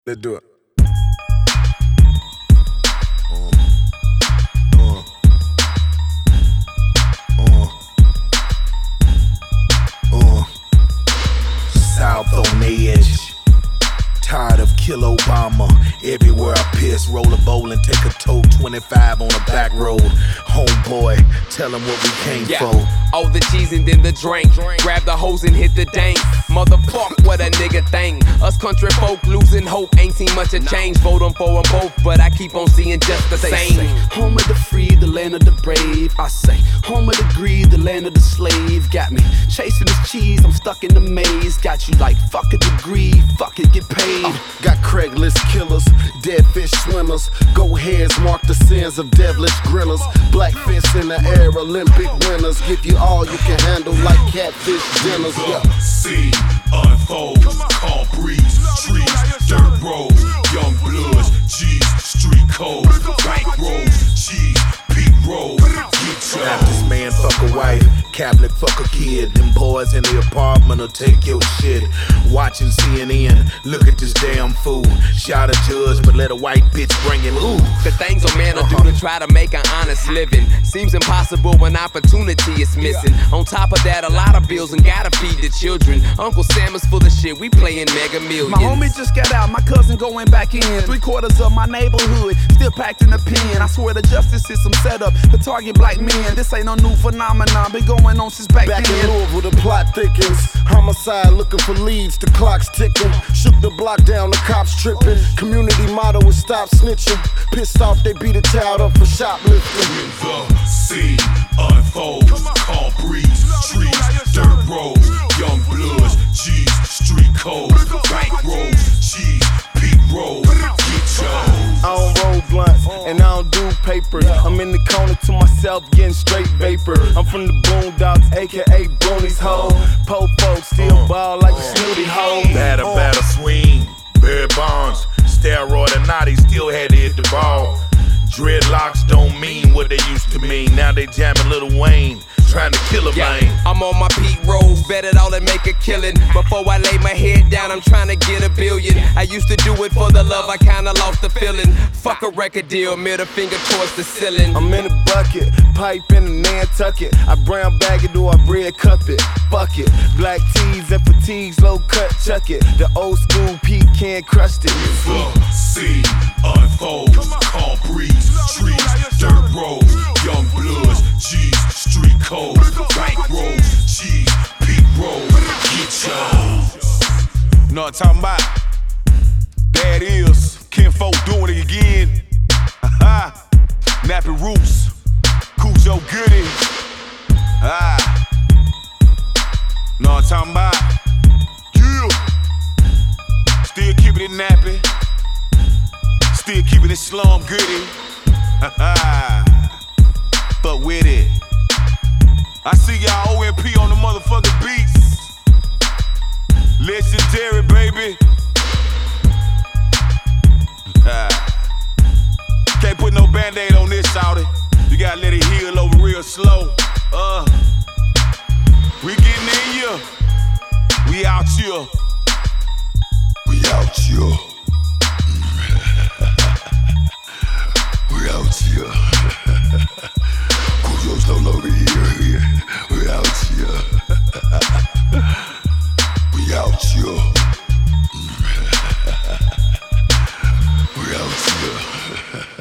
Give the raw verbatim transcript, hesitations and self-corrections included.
Let's do it. South on the edge, tired of Kill Obama. Everywhere I piss, roll a bowl and take a tow. Twenty-five on the back road. Homeboy, tell him what we came yeah. for. All the cheese and then the drink. Grab the hose and hit the dank. Motherfuck, what a nigga think. Us country folk losing hope. Ain't seen much of change. Vote on for them both, but I keep on seeing just the same. Say, home of the free, the land of the brave. I say, home of the greed, the land of the slave. Got me chasing this cheese, I'm stuck in the maze. Got you like, fuck a degree, fuck it, get paid. Uh, got Craigslist killers, dead fish swimmers. Go heads mark the sins of devilish grillers. Black fists in the air, Olympic winners. Give you all you can handle like catfish dinners. The sea unfolds, calm breeze, trees, dirt roads, young bloods, G's, street codes, bank roads, cheese, peak roads, get your Baptist man fuck a wife, Catholic fuck a kid. Them boys in the apartment will take your shit. Watching C N N, look at this damn fool. Shot a judge, but let a white bitch bring him. Ooh. The things a man will do to try to make an honest living seems impossible when opportunity is missing. On top of that, a lot of bills and gotta feed the children. Uncle Sam is full of shit, we playing Mega Millions. My homie just got out, my cousin going back in. Three quarters of my neighborhood still packed in the pen. I swear the justice system set up to target black men. This ain't no new phenomenon, been going on since back, Back then. in Louisville, the plot thickens. Homicide looking for leads, the clock's ticking. Shook the block down, the cops tripping. Community motto is stop snitching. Pissed off, they beat a child up for shoplifting. the sea unfolds, calm breeze, trees, dirt roads, young bloods, G's, street codes, bank roads, cheese, peak roads, get yours. I don't roll blunts and I don't do papers. I'm in the corner to myself getting straight vapor. I'm from the Boondocks, aka Boonies Hole. Po folks still ball like a snooty hole. Batter, batter, swing. Barry Bonds, steroid and naughty, still had to hit the ball. Dreadlocks don't mean what they used to mean. Now they jamming Lil Wayne, trying to kill a Yeah, man. I'm on my peak road, bet it all and make a killing. Before I lay my head down, I'm trying to get a billion. I used to do it for the love, I kinda lost the feeling. Fuck a record deal, middle finger towards the ceiling. I'm in a bucket, pipe in the Nantucket. I brown bag it or I red cup it. Fuck it, black tees and fatigues, low cut, chuck it. The old school pecan crusted. The sea unfolds, calm breeze, trees, dirt roads, young bloods, G's, street codes, bank roads, cheese, peak roads, get yours. Know what I'm talking about? There it is, kinfolk doing it again. Ha Nappy Roots, Cujo Goody. Ah, know what I'm talking about? Yeah. Still keeping it nappy. Still keeping it slum goody. Ha ha. Fuck with it. I see y'all O M P on the motherfucking beats. Legendary, baby. Can't put no band-aid on this, shawty. You gotta let it heal over real slow. Uh, we getting in here. We out here. We out here. We out here. Cujo's no longer here. We out here. We out here. We out here.